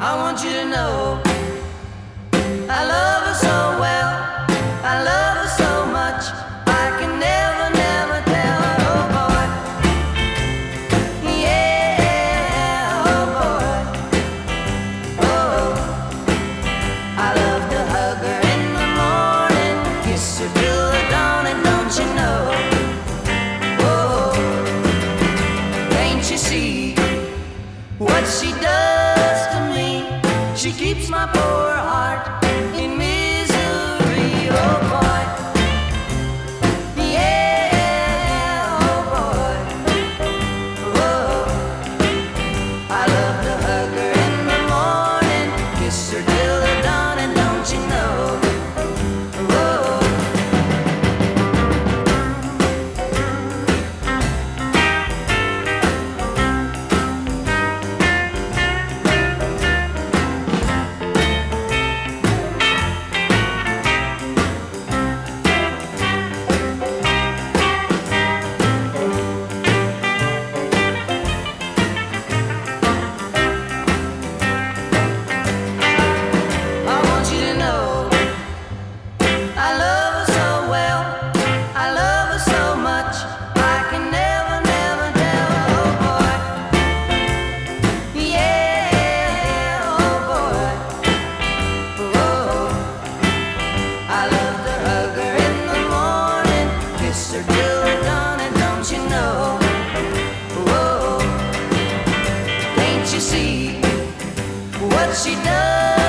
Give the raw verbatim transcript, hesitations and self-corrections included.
I want you to know I love her so well, I love her so much, I can never, never tell her, oh boy, yeah, oh boy, oh, I love to hug her in the morning, kiss her till the dawn, and don't you know, oh, can't you see what she does to me? She keeps my poor heart in misery, oh boy, yeah, oh boy, oh, I love to hug her in the morning, kiss her till the dawn, and don't you know, oh. You see what she does.